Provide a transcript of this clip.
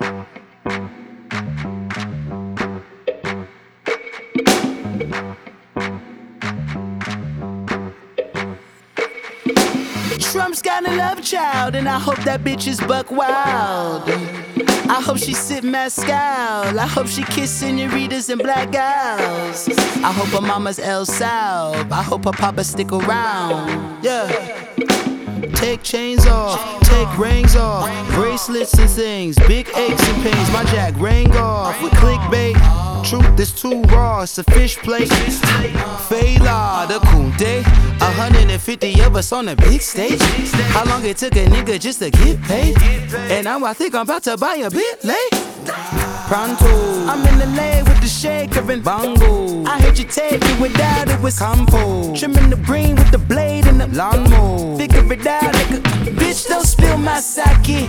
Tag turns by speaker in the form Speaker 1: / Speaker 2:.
Speaker 1: Trump's got a love child, and I hope that bitch is buck wild. I hope she sip mezcal. I hope she kiss senoritas and black gals. I hope her mama's El Sal. I hope her papa stick around. Yeah. Take chains off, take rings off, bracelets and things, big aches and pains. My jack rang off with clickbait. Truth is too raw, it's a fish plate. Fela, the Kunde, 150 of us on a big stage. How long it took a nigga just to get paid? And now I think I'm about to buy a Bentley. Pronto, I'm in the lane with the shaker and bongo. I heard you take it without it was compo. Trimming the green with the blade and the lawnmower. Figure it out, nigga. Bitch, don't spill my sake.